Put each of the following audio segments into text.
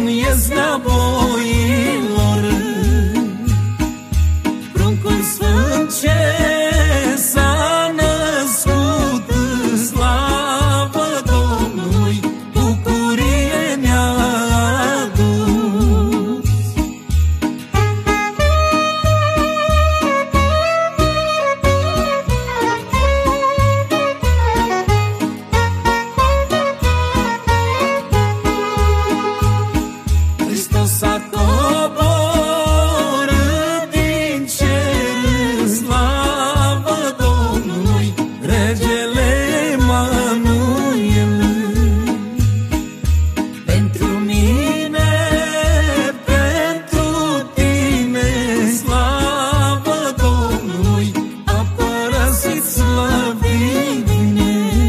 în iesnea boilor. Pruncul sfânt ce s-a născut, slavă Domnului, bucurie ne-a adus. Hristos a coborât din cer, slavă Domnului, Regele Emanuel. Pentru mine, pentru tine, slavă Domnului, a părăsit slăvit-ne.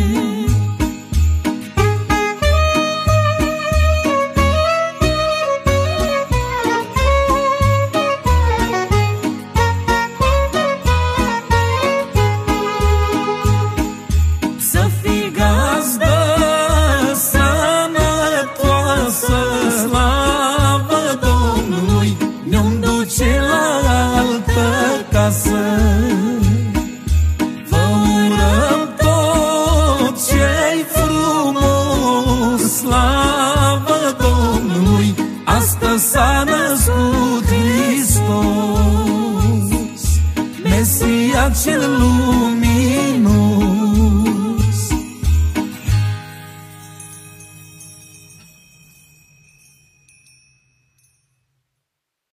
Să fii gazdă sănătoasă, slavă Domnului, ne-om duce la altă casă. Vă urăm tot ce-i frumos, slavă Domnului, astăzi s-a născut Hristos, Mesia cel luminat.